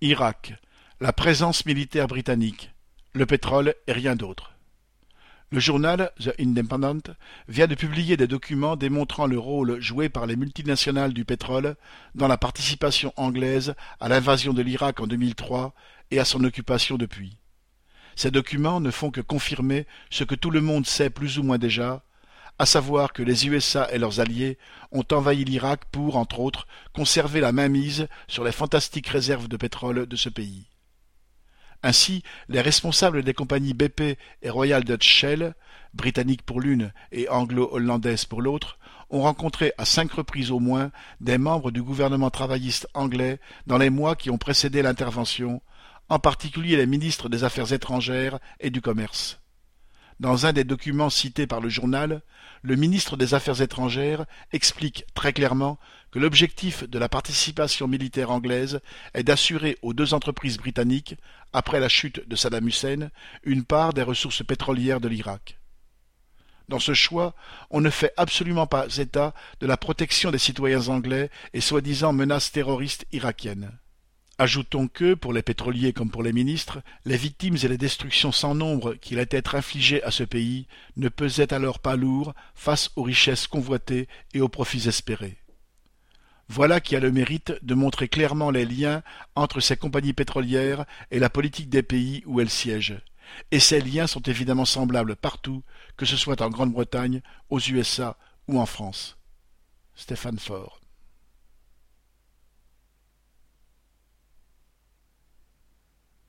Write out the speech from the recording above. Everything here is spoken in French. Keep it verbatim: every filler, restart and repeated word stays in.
Irak, la présence militaire britannique, le pétrole et rien d'autre. Le journal The Independent vient de publier des documents démontrant le rôle joué par les multinationales du pétrole dans la participation anglaise à l'invasion de l'Irak en deux mille trois et à son occupation depuis. Ces documents ne font que confirmer ce que tout le monde sait plus ou moins déjà, à savoir que les U S A et leurs alliés ont envahi l'Irak pour, entre autres, conserver la mainmise sur les fantastiques réserves de pétrole de ce pays. Ainsi, les responsables des compagnies B P et Royal Dutch Shell, britanniques pour l'une et anglo-hollandaise pour l'autre, ont rencontré à cinq reprises au moins des membres du gouvernement travailliste anglais dans les mois qui ont précédé l'intervention, en particulier les ministres des Affaires étrangères et du Commerce. Dans un des documents cités par le journal, le ministre des Affaires étrangères explique très clairement que l'objectif de la participation militaire anglaise est d'assurer aux deux entreprises britanniques, après la chute de Saddam Hussein, une part des ressources pétrolières de l'Irak. Dans ce choix, on ne fait absolument pas état de la protection des citoyens anglais et soi-disant menaces terroristes irakiennes. Ajoutons que, pour les pétroliers comme pour les ministres, les victimes et les destructions sans nombre qui allaient être infligées à ce pays ne pesaient alors pas lourd face aux richesses convoitées et aux profits espérés. Voilà qui a le mérite de montrer clairement les liens entre ces compagnies pétrolières et la politique des pays où elles siègent. Et ces liens sont évidemment semblables partout, que ce soit en Grande-Bretagne, aux U S A ou en France. Stéphane Faure.